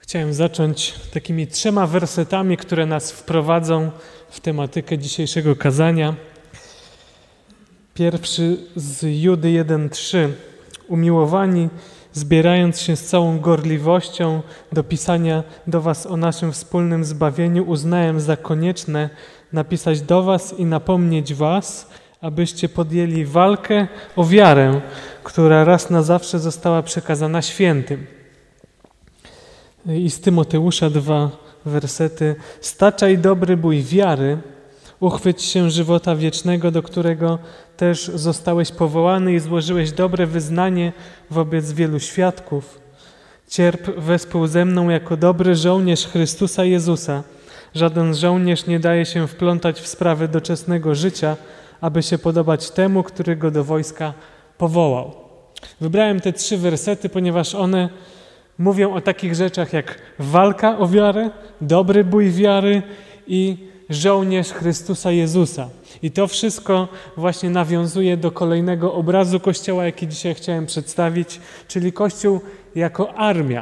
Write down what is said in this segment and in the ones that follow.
Chciałem zacząć takimi 3 wersetami, które nas wprowadzą w tematykę dzisiejszego kazania. Pierwszy z Judy 1:3. Umiłowani, zbierając się z całą gorliwością do pisania do was o naszym wspólnym zbawieniu, uznałem za konieczne napisać do was i napomnieć was, abyście podjęli walkę o wiarę, która raz na zawsze została przekazana świętym. I z Tymoteusza 2 wersety. Staczaj dobry bój wiary, uchwyć się żywota wiecznego, do którego też zostałeś powołany i złożyłeś dobre wyznanie wobec wielu świadków. Cierp wespół ze mną jako dobry żołnierz Chrystusa Jezusa. Żaden żołnierz nie daje się wplątać w sprawy doczesnego życia, aby się podobać temu, który go do wojska powołał. Wybrałem te 3 wersety, ponieważ one mówią o takich rzeczach jak walka o wiarę, dobry bój wiary i żołnierz Chrystusa Jezusa. I to wszystko właśnie nawiązuje do kolejnego obrazu Kościoła, jaki dzisiaj chciałem przedstawić, czyli Kościół jako armia.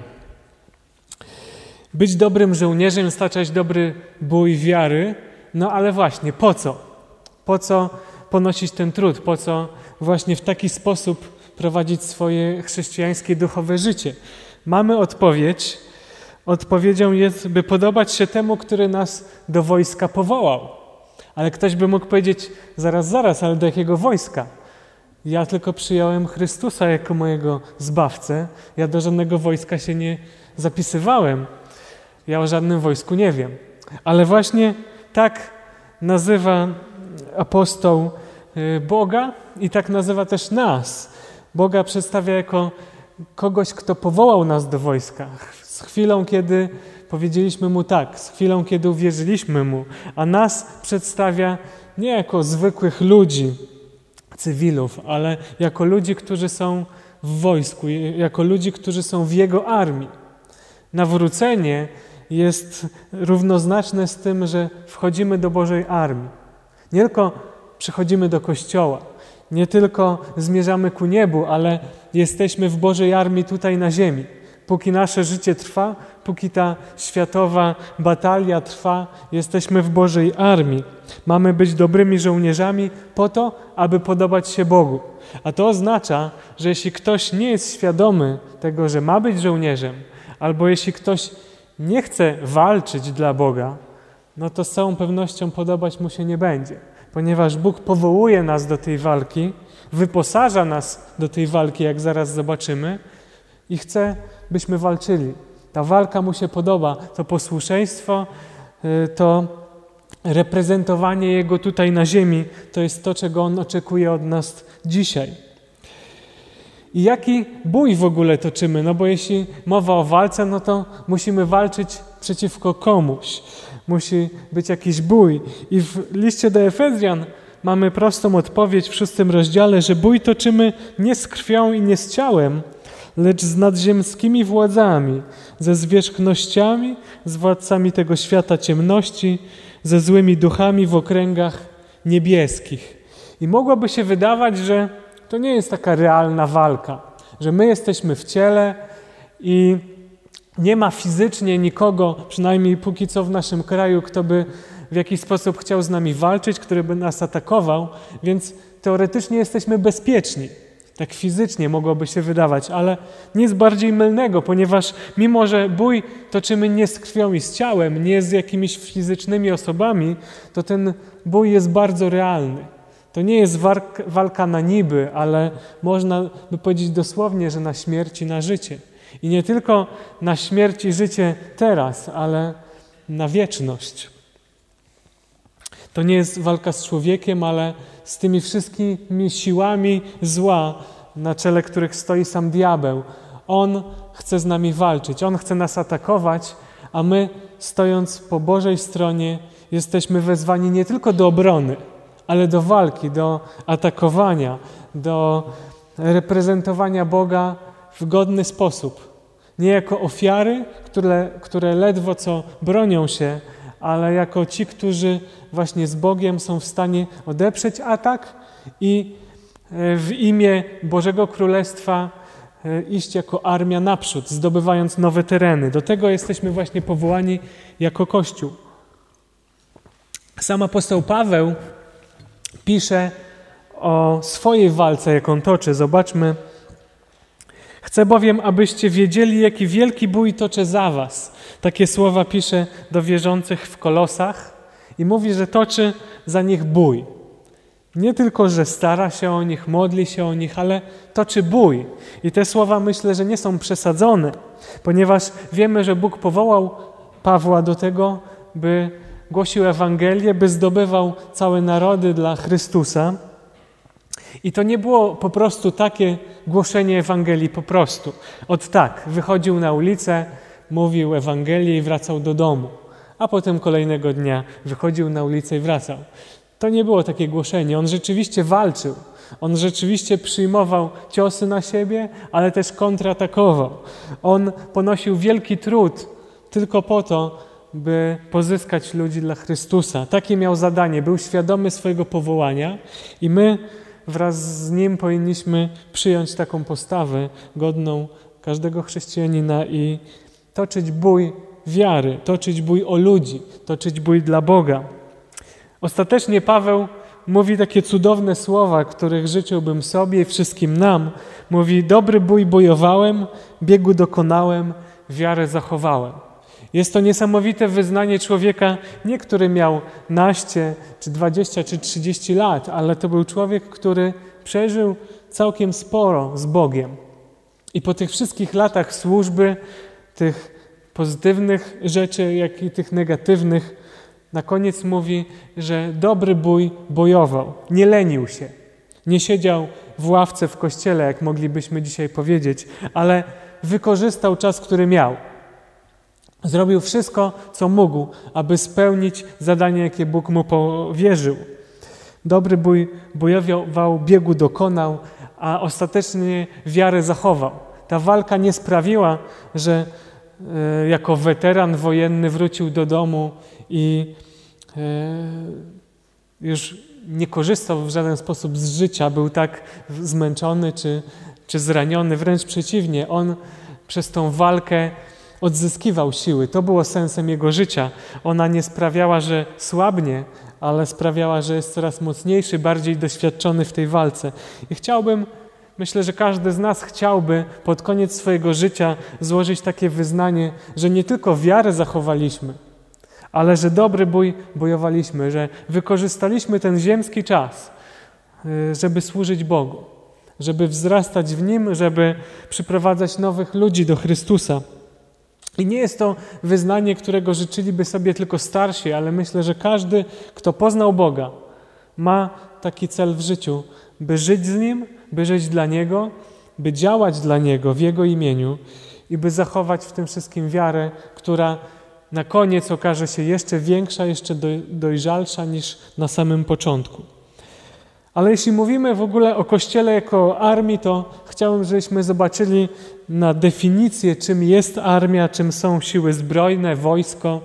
Być dobrym żołnierzem, staczać dobry bój wiary, no ale właśnie po co? Po co ponosić ten trud? Po co właśnie w taki sposób prowadzić swoje chrześcijańskie duchowe życie? Mamy odpowiedź. Odpowiedzią jest, by podobać się temu, który nas do wojska powołał. Ale ktoś by mógł powiedzieć, zaraz, ale do jakiego wojska? Ja tylko przyjąłem Chrystusa jako mojego Zbawcę. Ja do żadnego wojska się nie zapisywałem. Ja o żadnym wojsku nie wiem. Ale właśnie tak nazywa apostoł Boga i tak nazywa też nas. Boga przedstawia jako kogoś, kto powołał nas do wojska. Z chwilą, kiedy powiedzieliśmy Mu tak, z chwilą, kiedy uwierzyliśmy Mu, a nas przedstawia nie jako zwykłych ludzi, cywilów, ale jako ludzi, którzy są w wojsku, jako ludzi, którzy są w Jego armii. Nawrócenie jest równoznaczne z tym, że wchodzimy do Bożej armii. Nie tylko przychodzimy do Kościoła, nie tylko zmierzamy ku niebu, ale jesteśmy w Bożej armii tutaj na ziemi. Póki nasze życie trwa, póki ta światowa batalia trwa, jesteśmy w Bożej armii. Mamy być dobrymi żołnierzami po to, aby podobać się Bogu. A to oznacza, że jeśli ktoś nie jest świadomy tego, że ma być żołnierzem, albo jeśli ktoś nie chce walczyć dla Boga, no to z całą pewnością podobać mu się nie będzie. Ponieważ Bóg powołuje nas do tej walki, wyposaża nas do tej walki, jak zaraz zobaczymy, i chce, byśmy walczyli. Ta walka mu się podoba, to posłuszeństwo, to reprezentowanie Jego tutaj na ziemi, to jest to, czego On oczekuje od nas dzisiaj. I jaki bój w ogóle toczymy? No bo jeśli mowa o walce, no to musimy walczyć przeciwko komuś. Musi być jakiś bój. I w liście do Efezjan mamy prostą odpowiedź w 6 rozdziale, że bój toczymy nie z krwią i nie z ciałem, lecz z nadziemskimi władzami, ze zwierzchnościami, z władcami tego świata ciemności, ze złymi duchami w okręgach niebieskich. I mogłoby się wydawać, że to nie jest taka realna walka, że my jesteśmy w ciele i nie ma fizycznie nikogo, przynajmniej póki co w naszym kraju, kto by w jakiś sposób chciał z nami walczyć, który by nas atakował, więc teoretycznie jesteśmy bezpieczni. Tak fizycznie mogłoby się wydawać, ale nic bardziej mylnego, ponieważ mimo, że bój toczymy nie z krwią i z ciałem, nie z jakimiś fizycznymi osobami, to ten bój jest bardzo realny. To nie jest walka na niby, ale można by powiedzieć dosłownie, że na śmierć i na życie. I nie tylko na śmierć i życie teraz, ale na wieczność. To nie jest walka z człowiekiem, ale z tymi wszystkimi siłami zła, na czele których stoi sam diabeł. On chce z nami walczyć, on chce nas atakować, a my, stojąc po Bożej stronie, jesteśmy wezwani nie tylko do obrony, ale do walki, do atakowania, do reprezentowania Boga w godny sposób. Nie jako ofiary, które ledwo co bronią się, ale jako ci, którzy właśnie z Bogiem są w stanie odeprzeć atak i w imię Bożego Królestwa iść jako armia naprzód, zdobywając nowe tereny. Do tego jesteśmy właśnie powołani jako Kościół. Sam apostoł Paweł pisze o swojej walce, jaką toczy. Zobaczmy. Chcę bowiem, abyście wiedzieli, jaki wielki bój toczę za was. Takie słowa pisze do wierzących w Kolosach i mówi, że toczy za nich bój. Nie tylko, że stara się o nich, modli się o nich, ale toczy bój. I te słowa myślę, że nie są przesadzone, ponieważ wiemy, że Bóg powołał Pawła do tego, by głosił Ewangelię, by zdobywał całe narody dla Chrystusa. I to nie było po prostu takie głoszenie Ewangelii po prostu. Tak, wychodził na ulicę, mówił Ewangelię i wracał do domu. A potem kolejnego dnia wychodził na ulicę i wracał. To nie było takie głoszenie. On rzeczywiście walczył. On rzeczywiście przyjmował ciosy na siebie, ale też kontratakował. On ponosił wielki trud tylko po to, by pozyskać ludzi dla Chrystusa. Takie miał zadanie. Był świadomy swojego powołania i my wraz z nim powinniśmy przyjąć taką postawę godną każdego chrześcijanina i toczyć bój wiary, toczyć bój o ludzi, toczyć bój dla Boga. Ostatecznie Paweł mówi takie cudowne słowa, których życzyłbym sobie i wszystkim nam. Mówi: dobry bój bojowałem, biegu dokonałem, wiarę zachowałem. Jest to niesamowite wyznanie człowieka, nie który miał 11, czy 20, czy 30 lat, ale to był człowiek, który przeżył całkiem sporo z Bogiem. I po tych wszystkich latach służby, tych pozytywnych rzeczy, jak i tych negatywnych, na koniec mówi, że dobry bój bojował, nie lenił się, nie siedział w ławce w kościele, jak moglibyśmy dzisiaj powiedzieć, ale wykorzystał czas, który miał. Zrobił wszystko, co mógł, aby spełnić zadanie, jakie Bóg mu powierzył. Dobry bój bojował, biegu dokonał, a ostatecznie wiarę zachował. Ta walka nie sprawiła, że jako weteran wojenny wrócił do domu i już nie korzystał w żaden sposób z życia, był tak zmęczony czy zraniony. Wręcz przeciwnie, on przez tą walkę odzyskiwał siły. To było sensem jego życia. Ona nie sprawiała, że słabnie, ale sprawiała, że jest coraz mocniejszy, bardziej doświadczony w tej walce. I myślę, że każdy z nas chciałby pod koniec swojego życia złożyć takie wyznanie, że nie tylko wiarę zachowaliśmy, ale że dobry bój bojowaliśmy, że wykorzystaliśmy ten ziemski czas, żeby służyć Bogu, żeby wzrastać w Nim, żeby przyprowadzać nowych ludzi do Chrystusa. I nie jest to wyznanie, którego życzyliby sobie tylko starsi, ale myślę, że każdy, kto poznał Boga, ma taki cel w życiu, by żyć z Nim, by żyć dla Niego, by działać dla Niego w Jego imieniu i by zachować w tym wszystkim wiarę, która na koniec okaże się jeszcze większa, jeszcze dojrzalsza niż na samym początku. Ale jeśli mówimy w ogóle o Kościele jako o armii, to chciałbym, żebyśmy zobaczyli na definicję, czym jest armia, czym są siły zbrojne, wojsko,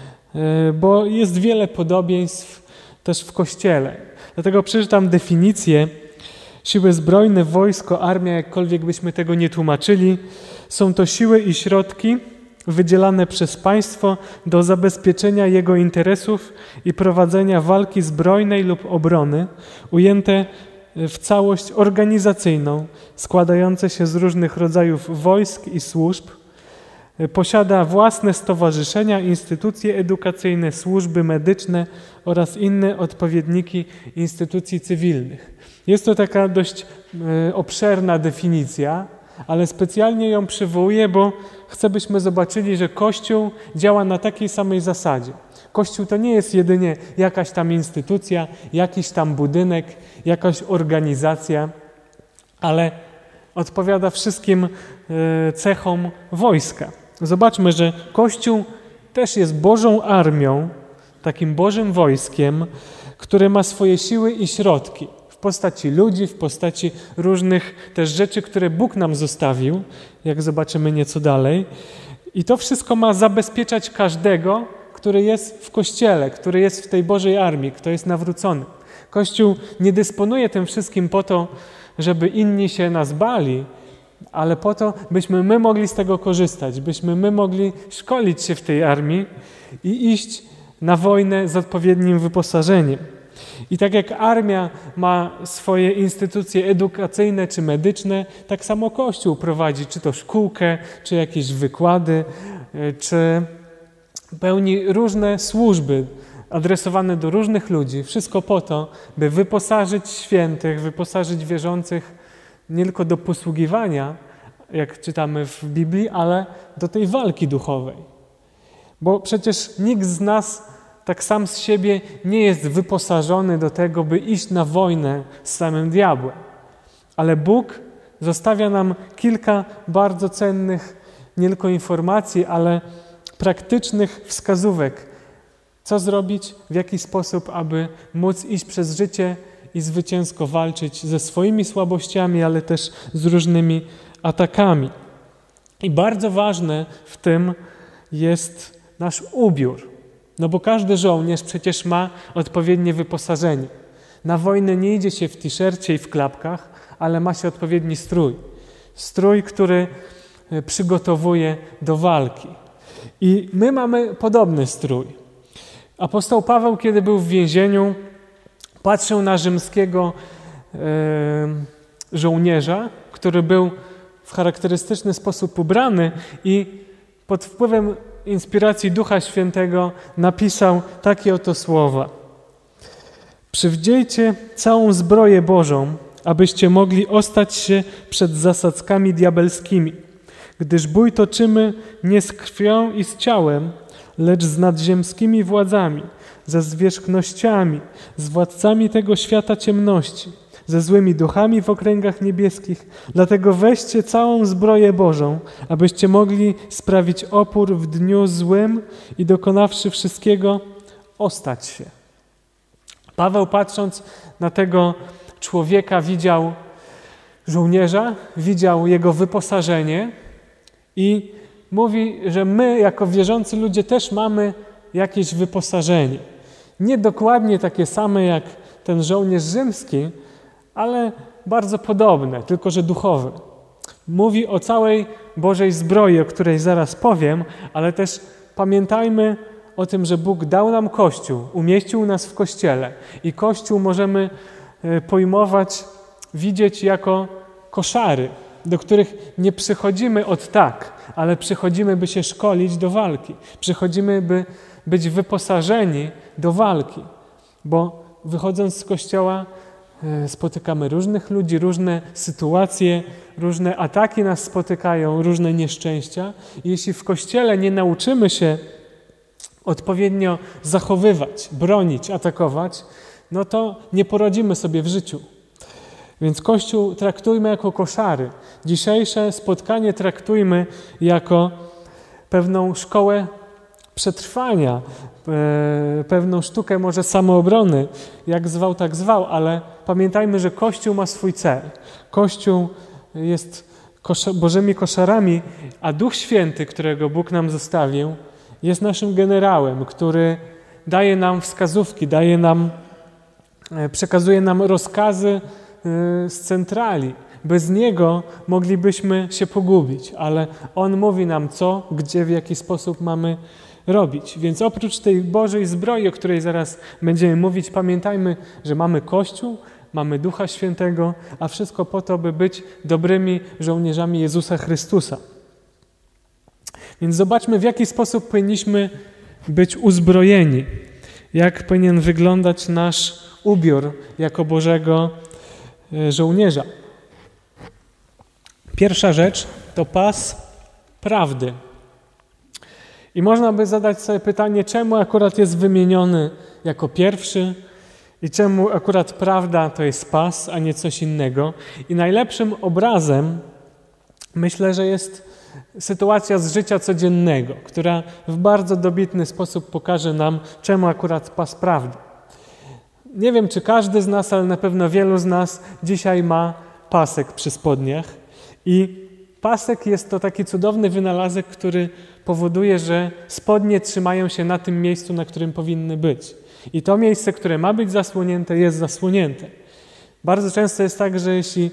bo jest wiele podobieństw też w Kościele. Dlatego przeczytam definicję. Siły zbrojne, wojsko, armia, jakkolwiek byśmy tego nie tłumaczyli, są to siły i środki wydzielane przez państwo do zabezpieczenia jego interesów i prowadzenia walki zbrojnej lub obrony, ujęte w całość organizacyjną, składające się z różnych rodzajów wojsk i służb, posiada własne stowarzyszenia, instytucje edukacyjne, służby medyczne oraz inne odpowiedniki instytucji cywilnych. Jest to taka dość obszerna definicja, ale specjalnie ją przywołuję, bo chcę, byśmy zobaczyli, że Kościół działa na takiej samej zasadzie. Kościół to nie jest jedynie jakaś tam instytucja, jakiś tam budynek, jakaś organizacja, ale odpowiada wszystkim cechom wojska. Zobaczmy, że Kościół też jest Bożą armią, takim Bożym wojskiem, które ma swoje siły i środki w postaci ludzi, w postaci różnych też rzeczy, które Bóg nam zostawił, jak zobaczymy nieco dalej. I to wszystko ma zabezpieczać każdego, który jest w Kościele, który jest w tej Bożej armii, kto jest nawrócony. Kościół nie dysponuje tym wszystkim po to, żeby inni się nas bali, ale po to, byśmy my mogli z tego korzystać, byśmy my mogli szkolić się w tej armii i iść na wojnę z odpowiednim wyposażeniem. I tak jak armia ma swoje instytucje edukacyjne czy medyczne, tak samo Kościół prowadzi czy to szkółkę, czy jakieś wykłady, czy pełni różne służby adresowane do różnych ludzi. Wszystko po to, by wyposażyć świętych, wyposażyć wierzących nie tylko do posługiwania, jak czytamy w Biblii, ale do tej walki duchowej. Bo przecież nikt z nas tak sam z siebie nie jest wyposażony do tego, by iść na wojnę z samym diabłem. Ale Bóg zostawia nam kilka bardzo cennych nie tylko informacji, ale praktycznych wskazówek, co zrobić, w jaki sposób, aby móc iść przez życie i zwycięsko walczyć ze swoimi słabościami, ale też z różnymi atakami. I bardzo ważne w tym jest nasz ubiór. No bo każdy żołnierz przecież ma odpowiednie wyposażenie. Na wojnę nie idzie się w t-shircie i w klapkach, ale ma się odpowiedni strój. Strój, który przygotowuje do walki. I my mamy podobny strój. Apostoł Paweł, kiedy był w więzieniu, patrzył na rzymskiego żołnierza, który był w charakterystyczny sposób ubrany i pod wpływem inspiracji Ducha Świętego napisał takie oto słowa. Przywdziejcie całą zbroję Bożą, abyście mogli ostać się przed zasadzkami diabelskimi, gdyż bój toczymy nie z krwią i z ciałem, lecz z nadziemskimi władzami, ze zwierzchnościami, z władcami tego świata ciemności, ze złymi duchami w okręgach niebieskich. Dlatego weźcie całą zbroję Bożą, abyście mogli sprawić opór w dniu złym i dokonawszy wszystkiego, ostać się. Paweł, patrząc na tego człowieka, widział żołnierza, widział jego wyposażenie i mówi, że my jako wierzący ludzie też mamy jakieś wyposażenie. Nie dokładnie takie same jak ten żołnierz rzymski, ale bardzo podobne, tylko że duchowe. Mówi o całej Bożej zbroi, o której zaraz powiem, ale też pamiętajmy o tym, że Bóg dał nam Kościół, umieścił nas w Kościele i Kościół możemy pojmować, widzieć jako koszary, do których nie przychodzimy od tak, ale przychodzimy, by się szkolić do walki. Przychodzimy, by być wyposażeni do walki, bo wychodząc z Kościoła spotykamy różnych ludzi, różne sytuacje, różne ataki nas spotykają, różne nieszczęścia. I jeśli w Kościele nie nauczymy się odpowiednio zachowywać, bronić, atakować, no to nie poradzimy sobie w życiu. Więc Kościół traktujmy jako koszary. Dzisiejsze spotkanie traktujmy jako pewną szkołę przetrwania, pewną sztukę może samoobrony, jak zwał, tak zwał, ale pamiętajmy, że Kościół ma swój cel. Kościół jest Bożymi koszarami, a Duch Święty, którego Bóg nam zostawił, jest naszym generałem, który daje nam wskazówki, przekazuje nam rozkazy z centrali. Bez Niego moglibyśmy się pogubić, ale On mówi nam co, gdzie, w jaki sposób mamy robić. Więc oprócz tej Bożej zbroi, o której zaraz będziemy mówić, pamiętajmy, że mamy Kościół, mamy Ducha Świętego, a wszystko po to, by być dobrymi żołnierzami Jezusa Chrystusa. Więc zobaczmy, w jaki sposób powinniśmy być uzbrojeni, jak powinien wyglądać nasz ubiór jako Bożego żołnierza. Pierwsza rzecz to pas prawdy. I można by zadać sobie pytanie, czemu akurat jest wymieniony jako pierwszy i czemu akurat prawda to jest pas, a nie coś innego. I najlepszym obrazem myślę, że jest sytuacja z życia codziennego, która w bardzo dobitny sposób pokaże nam, czemu akurat pas prawdy. Nie wiem, czy każdy z nas, ale na pewno wielu z nas dzisiaj ma pasek przy spodniach. I pasek jest to taki cudowny wynalazek, który powoduje, że spodnie trzymają się na tym miejscu, na którym powinny być. I to miejsce, które ma być zasłonięte, jest zasłonięte. Bardzo często jest tak, że jeśli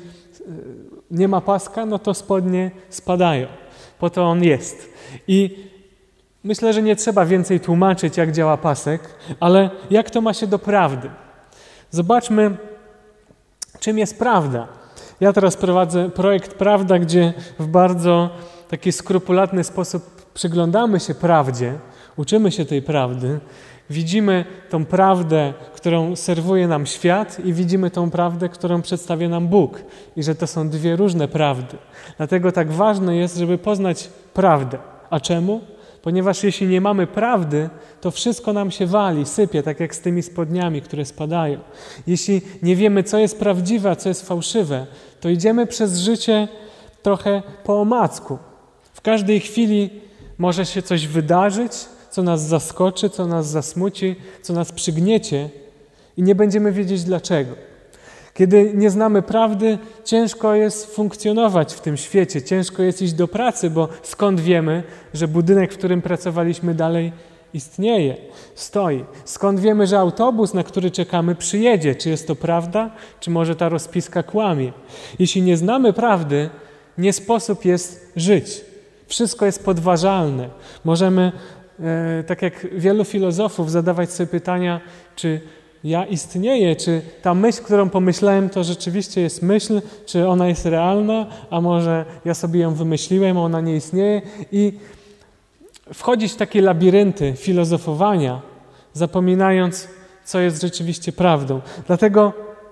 nie ma paska, no to spodnie spadają. Po to on jest. I myślę, że nie trzeba więcej tłumaczyć, jak działa pasek, ale jak to ma się do prawdy? Zobaczmy, czym jest prawda. Ja teraz prowadzę projekt Prawda, gdzie w bardzo taki skrupulatny sposób przyglądamy się prawdzie, uczymy się tej prawdy, widzimy tą prawdę, którą serwuje nam świat i widzimy tą prawdę, którą przedstawia nam Bóg i że to są dwie różne prawdy. Dlatego tak ważne jest, żeby poznać prawdę. A czemu? Ponieważ jeśli nie mamy prawdy, to wszystko nam się wali, sypie, tak jak z tymi spodniami, które spadają. Jeśli nie wiemy, co jest prawdziwe, a co jest fałszywe, to idziemy przez życie trochę po omacku. W każdej chwili może się coś wydarzyć, co nas zaskoczy, co nas zasmuci, co nas przygniecie i nie będziemy wiedzieć dlaczego. Kiedy nie znamy prawdy, ciężko jest funkcjonować w tym świecie, ciężko jest iść do pracy, bo skąd wiemy, że budynek, w którym pracowaliśmy, dalej istnieje, stoi? Skąd wiemy, że autobus, na który czekamy, przyjedzie? Czy jest to prawda, czy może ta rozpiska kłamie? Jeśli nie znamy prawdy, nie sposób jest żyć. Wszystko jest podważalne. Możemy, tak jak wielu filozofów, zadawać sobie pytania, czy ja istnieję, czy ta myśl, którą pomyślałem, to rzeczywiście jest myśl, czy ona jest realna, a może ja sobie ją wymyśliłem, a ona nie istnieje. I wchodzić w takie labirynty filozofowania, zapominając, co jest rzeczywiście prawdą. Dlatego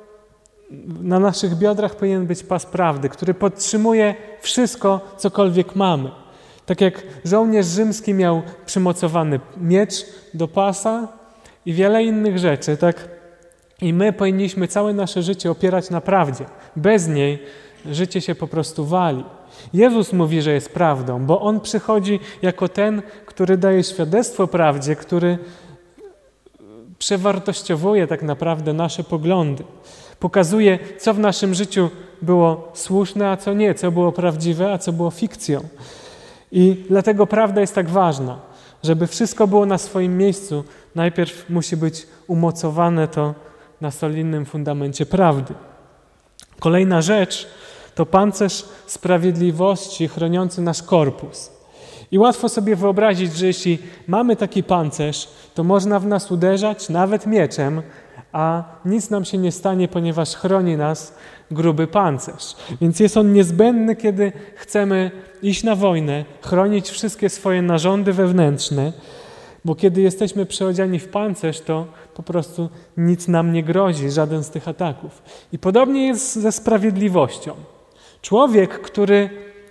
na naszych biodrach powinien być pas prawdy, który podtrzymuje wszystko, cokolwiek mamy. Tak jak żołnierz rzymski miał przymocowany miecz do pasa i wiele innych rzeczy, tak i my powinniśmy całe nasze życie opierać na prawdzie. Bez niej życie się po prostu wali. Jezus mówi, że jest prawdą, bo On przychodzi jako ten, który daje świadectwo prawdzie, który przewartościowuje tak naprawdę nasze poglądy. Pokazuje, co w naszym życiu było słuszne, a co nie, co było prawdziwe, a co było fikcją. I dlatego prawda jest tak ważna. Żeby wszystko było na swoim miejscu, najpierw musi być umocowane to na solidnym fundamencie prawdy. Kolejna rzecz to pancerz sprawiedliwości chroniący nasz korpus. I łatwo sobie wyobrazić, że jeśli mamy taki pancerz, to można w nas uderzać nawet mieczem, a nic nam się nie stanie, ponieważ chroni nas gruby pancerz. Więc jest on niezbędny, kiedy chcemy iść na wojnę, chronić wszystkie swoje narządy wewnętrzne, bo kiedy jesteśmy przyodziani w pancerz, to po prostu nic nam nie grozi, żaden z tych ataków. I podobnie jest ze sprawiedliwością. Człowiek, który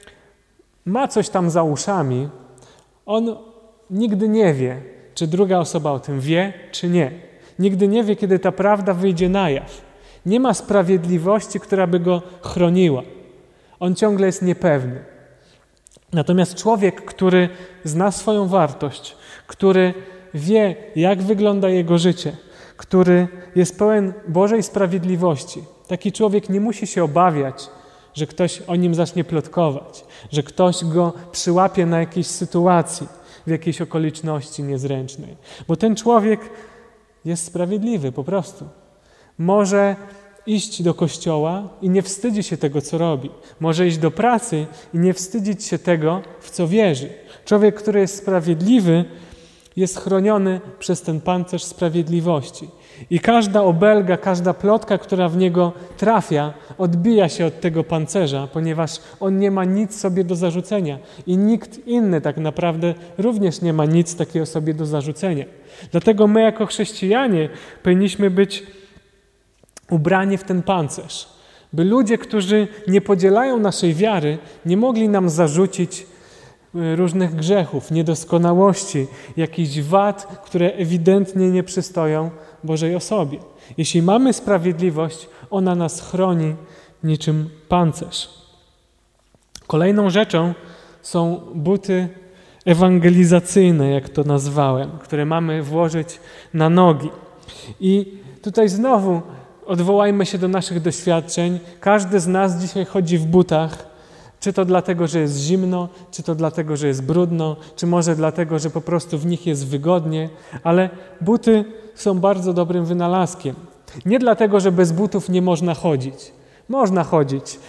ma coś tam za uszami, on nigdy nie wie, czy druga osoba o tym wie, czy nie. Nigdy nie wie, kiedy ta prawda wyjdzie na jaw. Nie ma sprawiedliwości, która by go chroniła. On ciągle jest niepewny. Natomiast człowiek, który zna swoją wartość, który wie, jak wygląda jego życie, który jest pełen Bożej sprawiedliwości, taki człowiek nie musi się obawiać, że ktoś o nim zacznie plotkować, że ktoś go przyłapie na jakiejś sytuacji, w jakiejś okoliczności niezręcznej. Bo ten człowiek jest sprawiedliwy po prostu. Może iść do kościoła i nie wstydzi się tego, co robi. Może iść do pracy i nie wstydzić się tego, w co wierzy. Człowiek, który jest sprawiedliwy, jest chroniony przez ten pancerz sprawiedliwości. I każda obelga, każda plotka, która w niego trafia, odbija się od tego pancerza, ponieważ on nie ma nic sobie do zarzucenia. I nikt inny tak naprawdę również nie ma nic takiego sobie do zarzucenia. Dlatego my jako chrześcijanie powinniśmy być ubrani w ten pancerz, by ludzie, którzy nie podzielają naszej wiary, nie mogli nam zarzucić różnych grzechów, niedoskonałości, jakichś wad, które ewidentnie nie przystoją Bożej osobie. Jeśli mamy sprawiedliwość, ona nas chroni niczym pancerz. Kolejną rzeczą są buty ewangelizacyjne, jak to nazwałem, które mamy włożyć na nogi. I tutaj znowu odwołajmy się do naszych doświadczeń. Każdy z nas dzisiaj chodzi w butach, czy to dlatego, że jest zimno, czy to dlatego, że jest brudno, czy może dlatego, że po prostu w nich jest wygodnie, ale buty są bardzo dobrym wynalazkiem. Nie dlatego, że bez butów nie można chodzić. Można chodzić.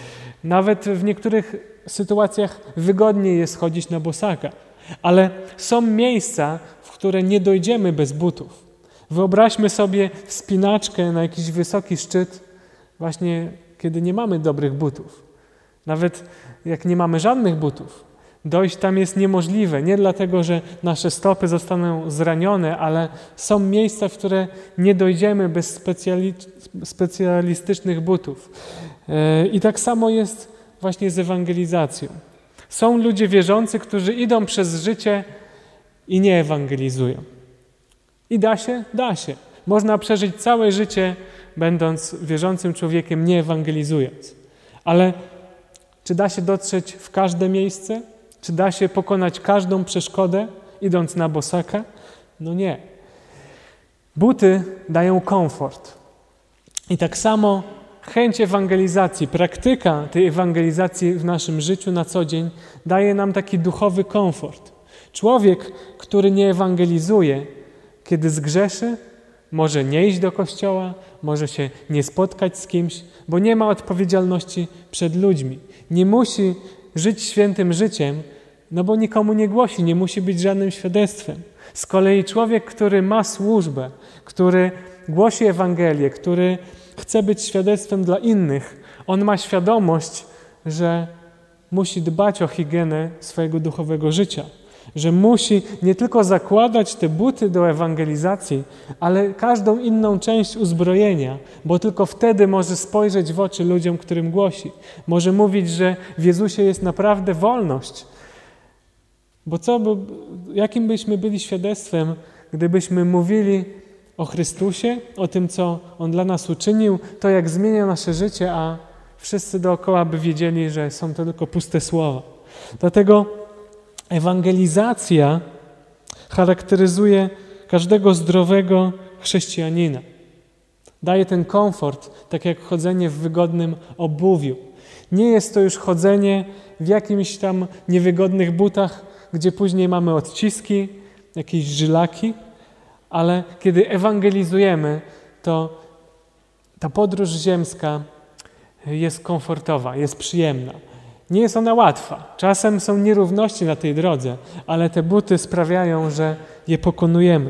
Nawet w niektórych sytuacjach wygodniej jest chodzić na bosaka. Ale są miejsca, w które nie dojdziemy bez butów. Wyobraźmy sobie wspinaczkę na jakiś wysoki szczyt, właśnie kiedy nie mamy dobrych butów. Nawet jak nie mamy żadnych butów, dojść tam jest niemożliwe. Nie dlatego, że nasze stopy zostaną zranione, ale są miejsca, w które nie dojdziemy bez specjalistycznych butów. I tak samo jest właśnie z ewangelizacją. Są ludzie wierzący, którzy idą przez życie i nie ewangelizują. I da się? Da się. Można przeżyć całe życie, będąc wierzącym człowiekiem, nie ewangelizując. Ale czy da się dotrzeć w każde miejsce? Czy da się pokonać każdą przeszkodę, idąc na bosaka? No nie. Buty dają komfort. I tak samo chęć ewangelizacji, praktyka tej ewangelizacji w naszym życiu na co dzień daje nam taki duchowy komfort. Człowiek, który nie ewangelizuje, kiedy zgrzeszy, może nie iść do kościoła, może się nie spotkać z kimś, bo nie ma odpowiedzialności przed ludźmi. Nie musi żyć świętym życiem, no bo nikomu nie głosi, nie musi być żadnym świadectwem. Z kolei człowiek, który ma służbę, który głosi Ewangelię, który chce być świadectwem dla innych, on ma świadomość, że musi dbać o higienę swojego duchowego życia, że musi nie tylko zakładać te buty do ewangelizacji, ale każdą inną część uzbrojenia, bo tylko wtedy może spojrzeć w oczy ludziom, którym głosi. Może mówić, że w Jezusie jest naprawdę wolność. Bo jakim byśmy byli świadectwem, gdybyśmy mówili o Chrystusie, o tym, co On dla nas uczynił, to jak zmienia nasze życie, a wszyscy dookoła by wiedzieli, że są to tylko puste słowa. Dlatego ewangelizacja charakteryzuje każdego zdrowego chrześcijanina. Daje ten komfort, tak jak chodzenie w wygodnym obuwiu. Nie jest to już chodzenie w jakimś tam niewygodnych butach, gdzie później mamy odciski, jakieś żylaki, ale kiedy ewangelizujemy, to ta podróż ziemska jest komfortowa, jest przyjemna. Nie jest ona łatwa. Czasem są nierówności na tej drodze, ale te buty sprawiają, że je pokonujemy.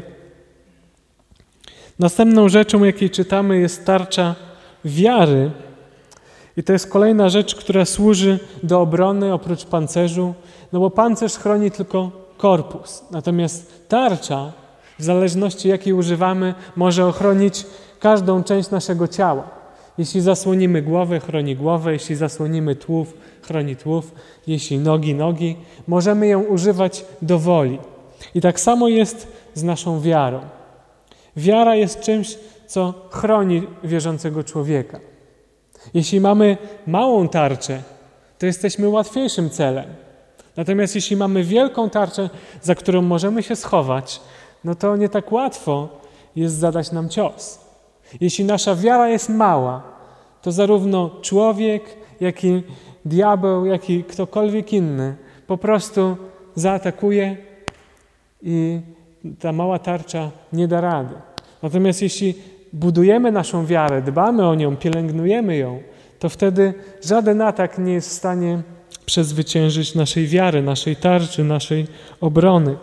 Następną rzeczą, jakiej czytamy, jest tarcza wiary. I to jest kolejna rzecz, która służy do obrony oprócz pancerzu, no bo pancerz chroni tylko korpus. Natomiast tarcza, w zależności jakiej używamy, może ochronić każdą część naszego ciała. Jeśli zasłonimy głowę, chroni głowę. Jeśli zasłonimy tułów, chroni tułów. Jeśli nogi, możemy ją używać do woli. I tak samo jest z naszą wiarą. Wiara jest czymś, co chroni wierzącego człowieka. Jeśli mamy małą tarczę, to jesteśmy łatwiejszym celem. Natomiast jeśli mamy wielką tarczę, za którą możemy się schować, no to nie tak łatwo jest zadać nam cios. Jeśli nasza wiara jest mała, to zarówno człowiek, jak i diabeł, jak i ktokolwiek inny po prostu zaatakuje i ta mała tarcza nie da rady. Natomiast jeśli budujemy naszą wiarę, dbamy o nią, pielęgnujemy ją, to wtedy żaden atak nie jest w stanie przezwyciężyć naszej wiary, naszej tarczy, naszej obrony.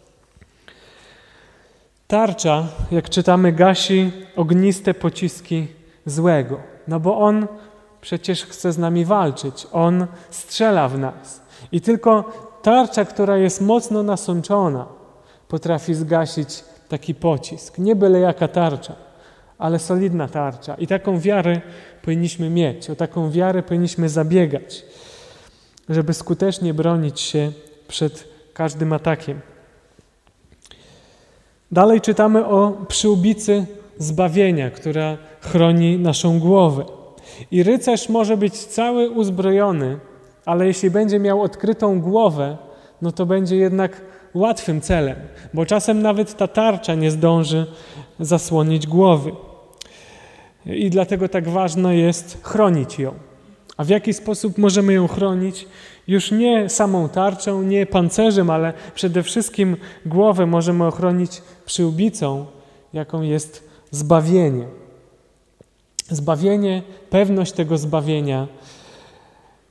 Tarcza, jak czytamy, gasi ogniste pociski złego, no bo on przecież chce z nami walczyć, on strzela w nas. I tylko tarcza, która jest mocno nasączona, potrafi zgasić taki pocisk. Nie byle jaka tarcza, ale solidna tarcza. I taką wiarę powinniśmy mieć, o taką wiarę powinniśmy zabiegać, żeby skutecznie bronić się przed każdym atakiem. Dalej czytamy o przyłbicy zbawienia, która chroni naszą głowę. I rycerz może być cały uzbrojony, ale jeśli będzie miał odkrytą głowę, no to będzie jednak łatwym celem, bo czasem nawet ta tarcza nie zdąży zasłonić głowy. I dlatego tak ważne jest chronić ją. A w jaki sposób możemy ją chronić? Już nie samą tarczą, nie pancerzem, ale przede wszystkim głowę możemy ochronić przyłbicą, jaką jest zbawienie. Zbawienie, pewność tego zbawienia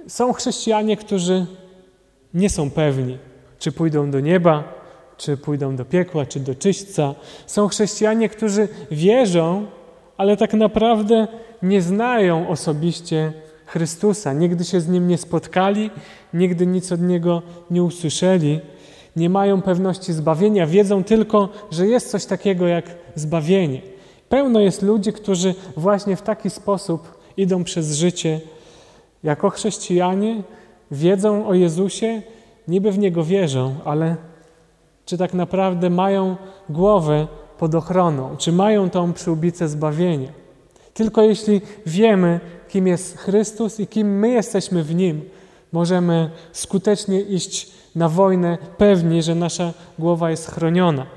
Są chrześcijanie, którzy nie są pewni, czy pójdą do nieba, czy pójdą do piekła, czy do czyśćca. Są chrześcijanie, którzy wierzą, ale tak naprawdę nie znają osobiście Chrystusa. Nigdy się z Nim nie spotkali, nigdy nic od Niego nie usłyszeli. Nie mają pewności zbawienia, wiedzą tylko, że jest coś takiego jak zbawienie. Pełno jest ludzi, którzy właśnie w taki sposób idą przez życie jako chrześcijanie, wiedzą o Jezusie, niby w Niego wierzą, ale czy tak naprawdę mają głowę pod ochroną, czy mają tą przyłbicę zbawienia. Tylko jeśli wiemy, kim jest Chrystus i kim my jesteśmy w Nim, możemy skutecznie iść na wojnę pewni, że nasza głowa jest chroniona.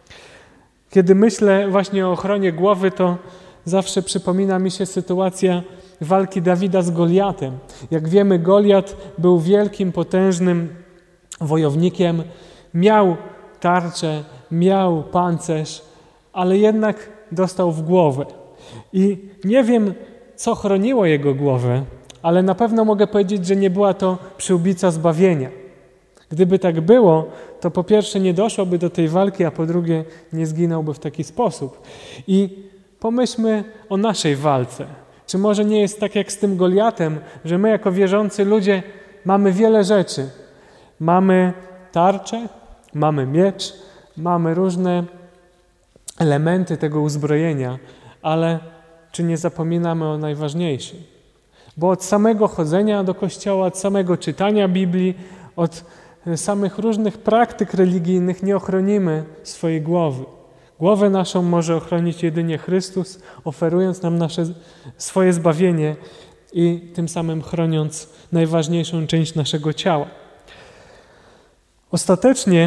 Kiedy myślę właśnie o ochronie głowy, to zawsze przypomina mi się sytuacja walki Dawida z Goliatem. Jak wiemy, Goliat był wielkim, potężnym wojownikiem, miał tarczę, miał pancerz, ale jednak dostał w głowę. I nie wiem, co chroniło jego głowę, ale na pewno mogę powiedzieć, że nie była to przyłbica zbawienia. Gdyby tak było, to po pierwsze nie doszłoby do tej walki, a po drugie nie zginąłby w taki sposób. I pomyślmy o naszej walce. Czy może nie jest tak jak z tym Goliatem, że my jako wierzący ludzie mamy wiele rzeczy. Mamy tarczę, mamy miecz, mamy różne elementy tego uzbrojenia, ale czy nie zapominamy o najważniejszym? Bo od samego chodzenia do kościoła, od samego czytania Biblii, od samych różnych praktyk religijnych nie ochronimy swojej głowy. Głowę naszą może ochronić jedynie Chrystus, oferując nam swoje zbawienie i tym samym chroniąc najważniejszą część naszego ciała. Ostatecznie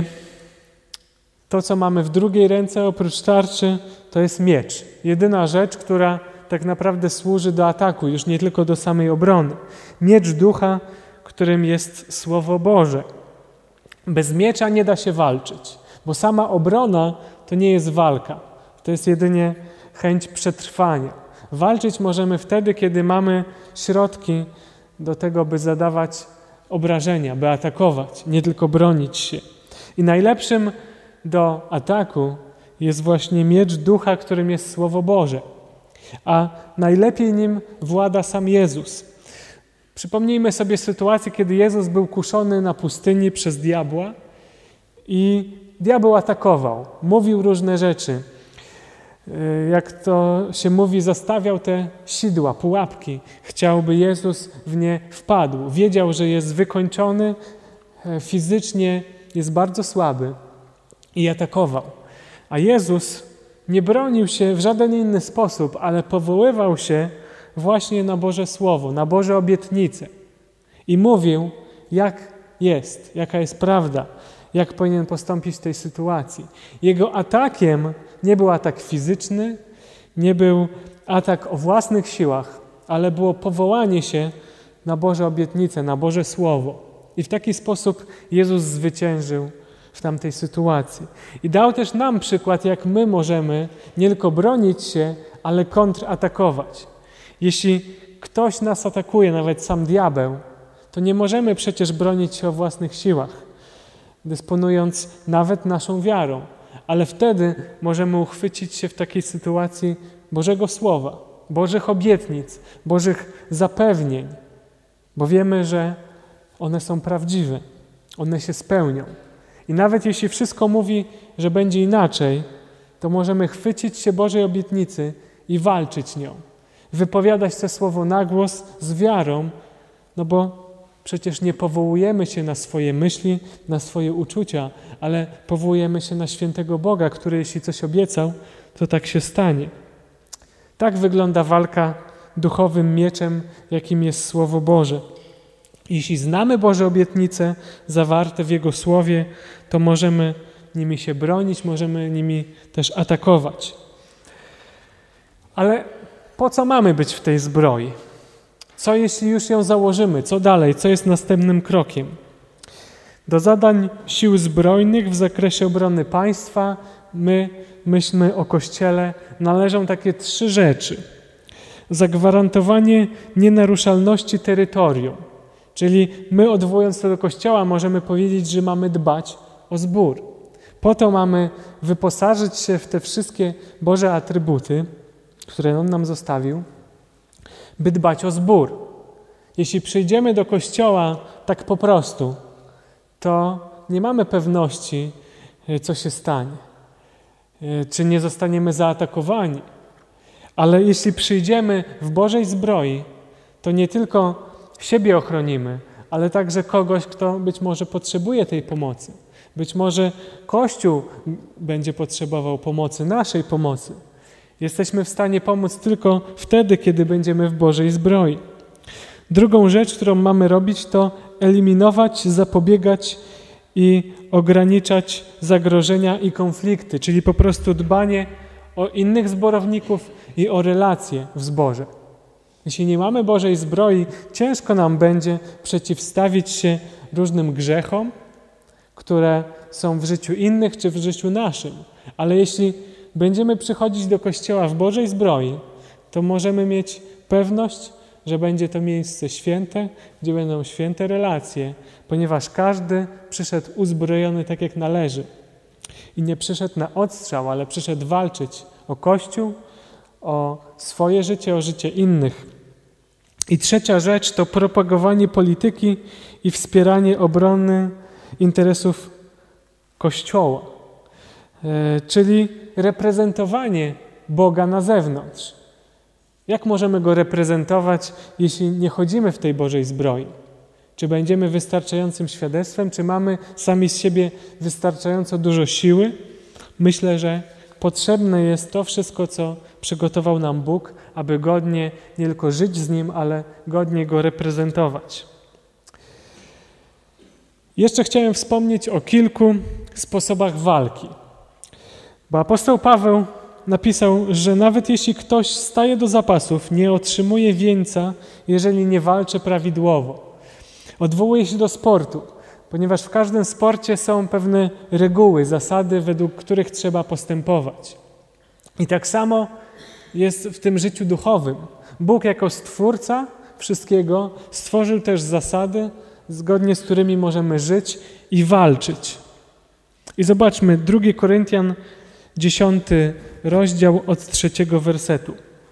to, co mamy w drugiej ręce oprócz tarczy, to jest miecz. Jedyna rzecz, która tak naprawdę służy do ataku, już nie tylko do samej obrony. Miecz ducha, którym jest Słowo Boże. Bez miecza nie da się walczyć, bo sama obrona to nie jest walka. To jest jedynie chęć przetrwania. Walczyć możemy wtedy, kiedy mamy środki do tego, by zadawać obrażenia, by atakować, nie tylko bronić się. I najlepszym do ataku jest właśnie miecz ducha, którym jest Słowo Boże. A najlepiej nim włada sam Jezus. Przypomnijmy sobie sytuację, kiedy Jezus był kuszony na pustyni przez diabła i diabeł atakował, mówił różne rzeczy. Jak to się mówi, zastawiał te sidła, pułapki. Chciał, by Jezus w nie wpadł. Wiedział, że jest wykończony, fizycznie jest bardzo słaby i atakował. A Jezus nie bronił się w żaden inny sposób, ale powoływał się właśnie na Boże Słowo, na Boże obietnice. I mówił, jak jest, jaka jest prawda, jak powinien postąpić w tej sytuacji. Jego atakiem nie był atak fizyczny, nie był atak o własnych siłach, ale było powołanie się na Boże obietnice, na Boże Słowo. I w taki sposób Jezus zwyciężył w tamtej sytuacji. I dał też nam przykład, jak my możemy nie tylko bronić się, ale kontratakować. Jeśli ktoś nas atakuje, nawet sam diabeł, to nie możemy przecież bronić się o własnych siłach, dysponując nawet naszą wiarą, ale wtedy możemy uchwycić się w takiej sytuacji Bożego Słowa, Bożych obietnic, Bożych zapewnień, bo wiemy, że one są prawdziwe, one się spełnią. I nawet jeśli wszystko mówi, że będzie inaczej, to możemy chwycić się Bożej obietnicy i walczyć nią. Wypowiadać to słowo na głos z wiarą, no bo przecież nie powołujemy się na swoje myśli, na swoje uczucia, ale powołujemy się na świętego Boga, który jeśli coś obiecał, to tak się stanie. Tak wygląda walka duchowym mieczem, jakim jest Słowo Boże. Jeśli znamy Boże obietnice zawarte w Jego Słowie, to możemy nimi się bronić, możemy nimi też atakować. Ale po co mamy być w tej zbroi? Co jeśli już ją założymy? Co dalej? Co jest następnym krokiem? Do zadań sił zbrojnych w zakresie obrony państwa, myślmy o Kościele, należą takie 3 rzeczy. Zagwarantowanie nienaruszalności terytorium. Czyli my, odwołując to do Kościoła, możemy powiedzieć, że mamy dbać o zbór. Po to mamy wyposażyć się w te wszystkie Boże atrybuty, które On nam zostawił, by dbać o zbór. Jeśli przyjdziemy do Kościoła tak po prostu, to nie mamy pewności, co się stanie, czy nie zostaniemy zaatakowani. Ale jeśli przyjdziemy w Bożej zbroi, to nie tylko siebie ochronimy, ale także kogoś, kto być może potrzebuje tej pomocy. Być może Kościół będzie potrzebował pomocy, naszej pomocy. Jesteśmy w stanie pomóc tylko wtedy, kiedy będziemy w Bożej zbroi. Drugą rzecz, którą mamy robić, to eliminować, zapobiegać i ograniczać zagrożenia i konflikty, czyli po prostu dbanie o innych zborowników i o relacje w zborze. Jeśli nie mamy Bożej zbroi, ciężko nam będzie przeciwstawić się różnym grzechom, które są w życiu innych czy w życiu naszym. Ale jeśli będziemy przychodzić do Kościoła w Bożej zbroi, to możemy mieć pewność, że będzie to miejsce święte, gdzie będą święte relacje, ponieważ każdy przyszedł uzbrojony tak jak należy. I nie przyszedł na odstrzał, ale przyszedł walczyć o Kościół, o swoje życie, o życie innych. I trzecia rzecz to propagowanie polityki i wspieranie obrony interesów Kościoła, czyli reprezentowanie Boga na zewnątrz. Jak możemy Go reprezentować, jeśli nie chodzimy w tej Bożej zbroi? Czy będziemy wystarczającym świadectwem, czy mamy sami z siebie wystarczająco dużo siły? Myślę, że potrzebne jest to wszystko, co przygotował nam Bóg, aby godnie nie tylko żyć z Nim, ale godnie Go reprezentować. Jeszcze chciałem wspomnieć o kilku sposobach walki. Bo apostoł Paweł napisał, że nawet jeśli ktoś staje do zapasów, nie otrzymuje wieńca, jeżeli nie walczy prawidłowo. Odwołuje się do sportu, ponieważ w każdym sporcie są pewne reguły, zasady, według których trzeba postępować. I tak samo jest w tym życiu duchowym. Bóg jako Stwórca wszystkiego stworzył też zasady, zgodnie z którymi możemy żyć i walczyć. I zobaczmy 2 Koryntian 10 rozdział od 3 wersetu.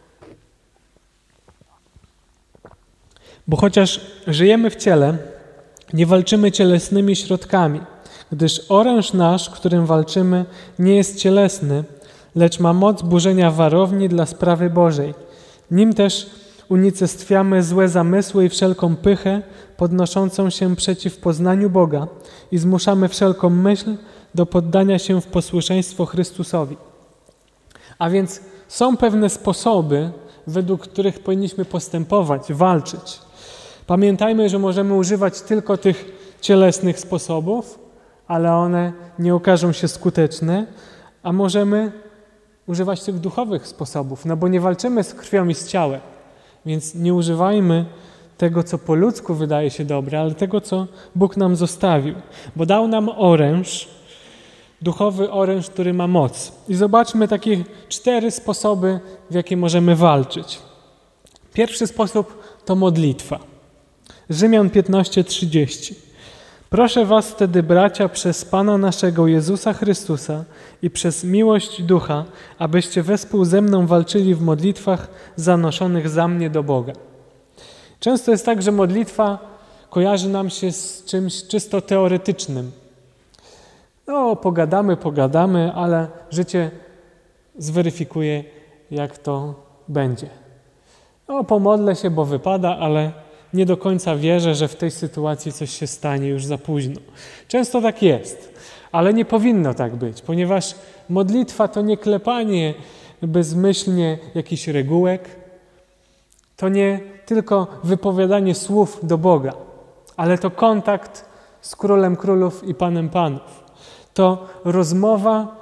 Bo chociaż żyjemy w ciele, nie walczymy cielesnymi środkami, gdyż oręż nasz, którym walczymy, nie jest cielesny, lecz ma moc burzenia warowni dla sprawy Bożej. Nim też unicestwiamy złe zamysły i wszelką pychę podnoszącą się przeciw poznaniu Boga i zmuszamy wszelką myśl do poddania się w posłuszeństwo Chrystusowi. A więc są pewne sposoby, według których powinniśmy postępować, walczyć. Pamiętajmy, że możemy używać tylko tych cielesnych sposobów, ale one nie okażą się skuteczne, a możemy używać tych duchowych sposobów, no bo nie walczymy z krwią i z ciałem, więc nie używajmy tego, co po ludzku wydaje się dobre, ale tego, co Bóg nam zostawił, bo dał nam oręż, duchowy oręż, który ma moc. I zobaczmy takie 4 sposoby, w jakie możemy walczyć. Pierwszy sposób to modlitwa. Rzymian 15:30. Proszę was wtedy, bracia, przez Pana naszego Jezusa Chrystusa i przez miłość Ducha, abyście wespół ze mną walczyli w modlitwach zanoszonych za mnie do Boga. Często jest tak, że modlitwa kojarzy nam się z czymś czysto teoretycznym. No, pogadamy, ale życie zweryfikuje, jak to będzie. No, pomodlę się, bo wypada, ale nie do końca wierzę, że w tej sytuacji coś się stanie już za późno. Często tak jest, ale nie powinno tak być, ponieważ modlitwa to nie klepanie bezmyślnie jakichś regułek, to nie tylko wypowiadanie słów do Boga, ale to kontakt z Królem Królów i Panem Panów. To rozmowa,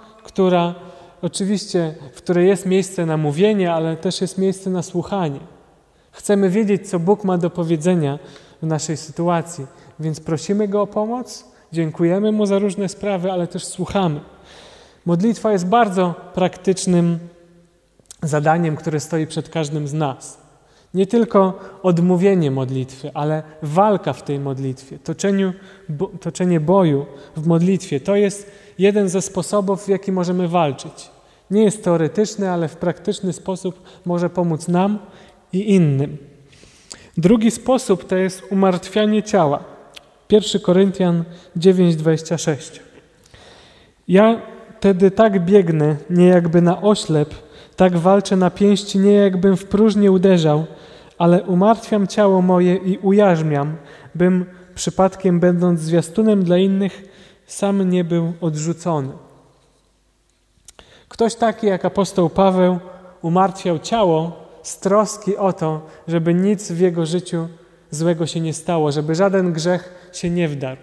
w której jest miejsce na mówienie, ale też jest miejsce na słuchanie. Chcemy wiedzieć, co Bóg ma do powiedzenia w naszej sytuacji, więc prosimy Go o pomoc, dziękujemy Mu za różne sprawy, ale też słuchamy. Modlitwa jest bardzo praktycznym zadaniem, które stoi przed każdym z nas. Nie tylko odmówienie modlitwy, ale walka w tej modlitwie, toczenie boju w modlitwie. To jest jeden ze sposobów, w jaki możemy walczyć. Nie jest teoretyczny, ale w praktyczny sposób może pomóc nam i innym. Drugi sposób to jest umartwianie ciała. 1 Koryntian 9:26. Ja tedy tak biegnę, nie jakby na oślep, tak walczę na pięści, nie jakbym w próżnię uderzał, ale umartwiam ciało moje i ujarzmiam, bym przypadkiem będąc zwiastunem dla innych, sam nie był odrzucony. Ktoś taki jak apostoł Paweł umartwiał ciało z troski o to, żeby nic w jego życiu złego się nie stało, żeby żaden grzech się nie wdarł.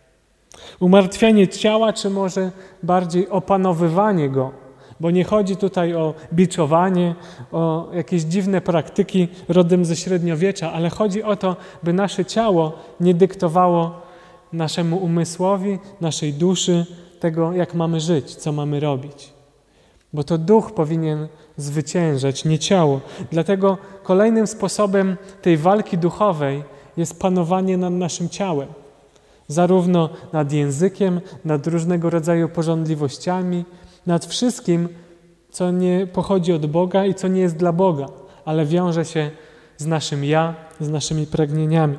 Umartwianie ciała, czy może bardziej opanowywanie go, bo nie chodzi tutaj o biczowanie, o jakieś dziwne praktyki rodem ze średniowiecza, ale chodzi o to, by nasze ciało nie dyktowało naszemu umysłowi, naszej duszy tego, jak mamy żyć, co mamy robić. Bo to duch powinien zwyciężać, nie ciało. Dlatego kolejnym sposobem tej walki duchowej jest panowanie nad naszym ciałem. Zarówno nad językiem, nad różnego rodzaju pożądliwościami, nad wszystkim, co nie pochodzi od Boga i co nie jest dla Boga, ale wiąże się z naszym ja, z naszymi pragnieniami.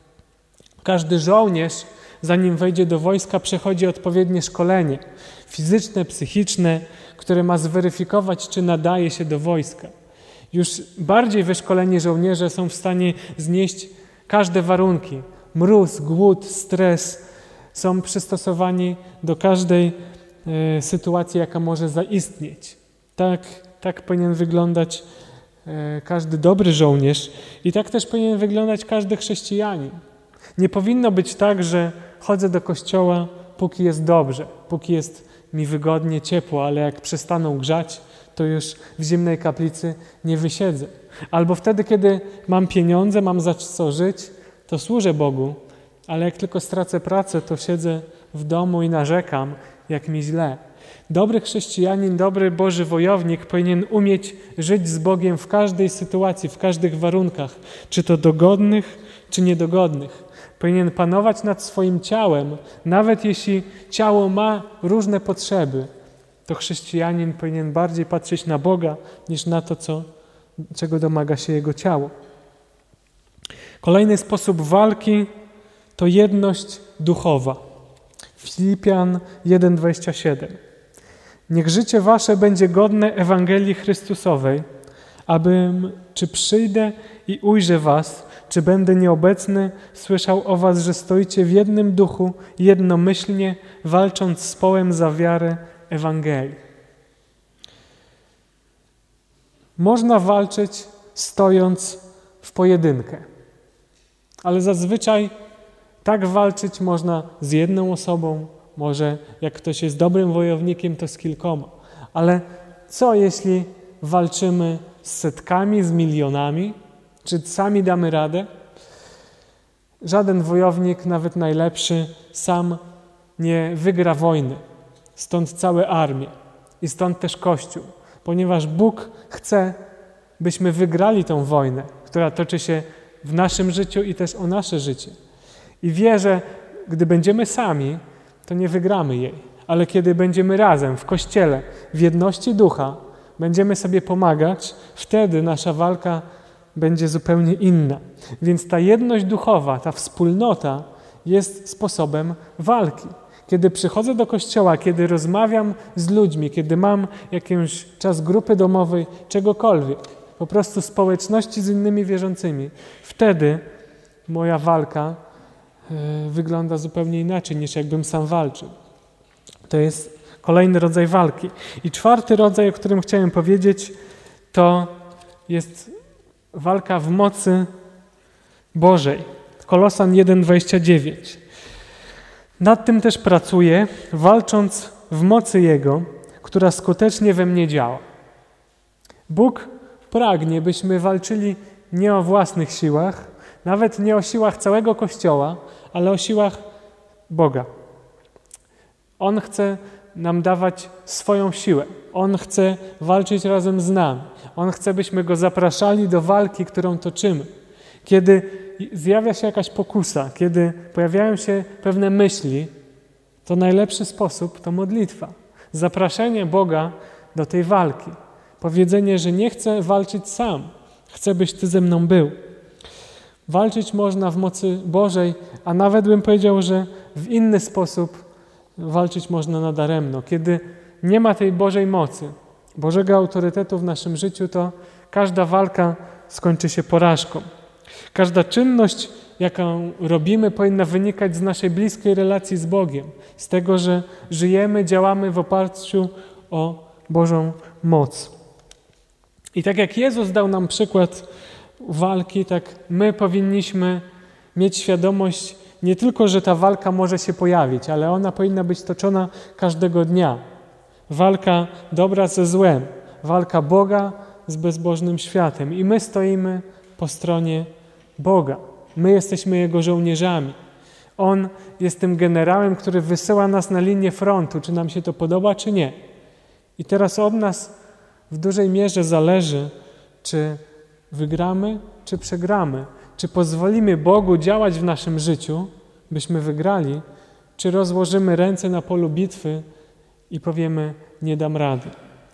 Każdy żołnierz, zanim wejdzie do wojska, przechodzi odpowiednie szkolenie fizyczne, psychiczne, które ma zweryfikować, czy nadaje się do wojska. Już bardziej wyszkoleni żołnierze są w stanie znieść każde warunki. Mróz, głód, stres są przystosowani do każdej sytuacji, jaka może zaistnieć. Tak powinien wyglądać każdy dobry żołnierz i tak też powinien wyglądać każdy chrześcijanin. Nie powinno być tak, że chodzę do kościoła, póki jest dobrze, póki jest mi wygodnie, ciepło, ale jak przestaną grzać, to już w zimnej kaplicy nie wysiedzę. Albo wtedy, kiedy mam pieniądze, mam za co żyć, to służę Bogu, ale jak tylko stracę pracę, to siedzę w domu i narzekam, jak mi źle. Dobry chrześcijanin, dobry Boży wojownik powinien umieć żyć z Bogiem w każdej sytuacji, w każdych warunkach, czy to dogodnych, czy niedogodnych. Powinien panować nad swoim ciałem, nawet jeśli ciało ma różne potrzeby, to chrześcijanin powinien bardziej patrzeć na Boga niż na to, czego domaga się jego ciało. Kolejny sposób walki to jedność duchowa. Filipian 1:27. Niech życie wasze będzie godne Ewangelii Chrystusowej, abym, czy przyjdę i ujrzę was, czy będę nieobecny, słyszał o was, że stoicie w jednym duchu, jednomyślnie, walcząc z połem za wiarę Ewangelii. Można walczyć stojąc w pojedynkę, ale zazwyczaj tak walczyć można z jedną osobą, może jak ktoś jest dobrym wojownikiem, to z kilkoma. Ale co jeśli walczymy z setkami, z milionami? Czy sami damy radę? Żaden wojownik, nawet najlepszy, sam nie wygra wojny. Stąd całe armie i stąd też Kościół. Ponieważ Bóg chce, byśmy wygrali tą wojnę, która toczy się w naszym życiu i też o nasze życie. I wie, że gdy będziemy sami, to nie wygramy jej. Ale kiedy będziemy razem, w Kościele, w jedności ducha, będziemy sobie pomagać, wtedy nasza walka będzie zupełnie inna. Więc ta jedność duchowa, ta wspólnota jest sposobem walki. Kiedy przychodzę do kościoła, kiedy rozmawiam z ludźmi, kiedy mam jakiś czas grupy domowej, czegokolwiek, po prostu społeczności z innymi wierzącymi, wtedy moja walka wygląda zupełnie inaczej, niż jakbym sam walczył. To jest kolejny rodzaj walki. I czwarty rodzaj, o którym chciałem powiedzieć, to jest walka w mocy Bożej. Kolosan 1:29. Nad tym też pracuję, walcząc w mocy Jego, która skutecznie we mnie działa. Bóg pragnie, byśmy walczyli nie o własnych siłach, nawet nie o siłach całego Kościoła, ale o siłach Boga. On chce nam dawać swoją siłę. On chce walczyć razem z nami. On chce, byśmy Go zapraszali do walki, którą toczymy. Kiedy zjawia się jakaś pokusa, kiedy pojawiają się pewne myśli, to najlepszy sposób to modlitwa. Zapraszenie Boga do tej walki. Powiedzenie, że nie chcę walczyć sam. Chcę, byś Ty ze mną był. Walczyć można w mocy Bożej, a nawet bym powiedział, że w inny sposób walczyć można nadaremno. Kiedy nie ma tej Bożej mocy, Bożego autorytetu w naszym życiu, to każda walka skończy się porażką. Każda czynność, jaką robimy, powinna wynikać z naszej bliskiej relacji z Bogiem. Z tego, że żyjemy, działamy w oparciu o Bożą moc. I tak jak Jezus dał nam przykład walki, tak my powinniśmy mieć świadomość nie tylko, że ta walka może się pojawić, ale ona powinna być toczona każdego dnia. Walka dobra ze złem, walka Boga z bezbożnym światem. I my stoimy po stronie Boga. My jesteśmy Jego żołnierzami. On jest tym generałem, który wysyła nas na linię frontu, czy nam się to podoba, czy nie. I teraz od nas w dużej mierze zależy, czy wygramy, czy przegramy. Czy pozwolimy Bogu działać w naszym życiu, byśmy wygrali, czy rozłożymy ręce na polu bitwy i powiemy, nie dam rady.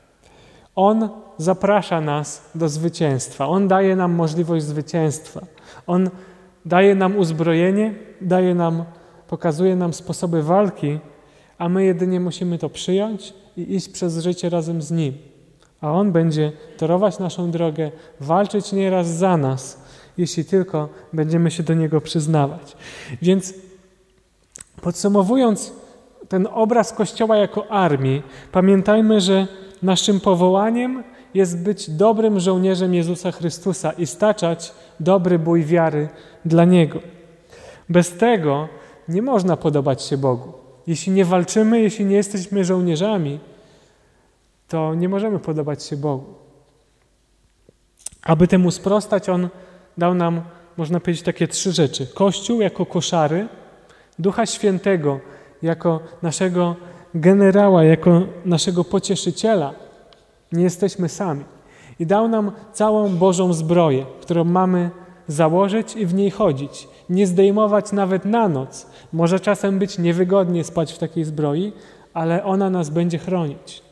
On zaprasza nas do zwycięstwa. On daje nam możliwość zwycięstwa. On daje nam uzbrojenie, pokazuje nam sposoby walki, a my jedynie musimy to przyjąć i iść przez życie razem z Nim. A On będzie torować naszą drogę, walczyć nieraz za nas, jeśli tylko będziemy się do Niego przyznawać. Więc podsumowując ten obraz Kościoła jako armii, pamiętajmy, że naszym powołaniem jest być dobrym żołnierzem Jezusa Chrystusa i staczać dobry bój wiary dla Niego. Bez tego nie można podobać się Bogu. Jeśli nie walczymy, jeśli nie jesteśmy żołnierzami, to nie możemy podobać się Bogu. Aby temu sprostać, On dał nam, można powiedzieć, takie 3 rzeczy. Kościół jako koszary, Ducha Świętego jako naszego generała, jako naszego pocieszyciela. Nie jesteśmy sami. I dał nam całą Bożą zbroję, którą mamy założyć i w niej chodzić. Nie zdejmować nawet na noc. Może czasem być niewygodnie spać w takiej zbroi, ale ona nas będzie chronić.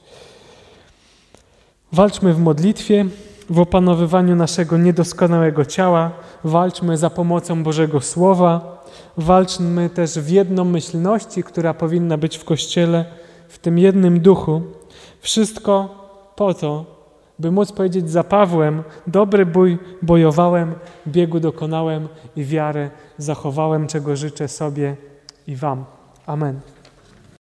Walczmy w modlitwie, w opanowywaniu naszego niedoskonałego ciała, walczmy za pomocą Bożego Słowa, walczmy też w jednomyślności, która powinna być w Kościele, w tym jednym duchu. Wszystko po to, by móc powiedzieć za Pawłem, dobry bój bojowałem, biegu dokonałem i wiarę zachowałem, czego życzę sobie i wam. Amen.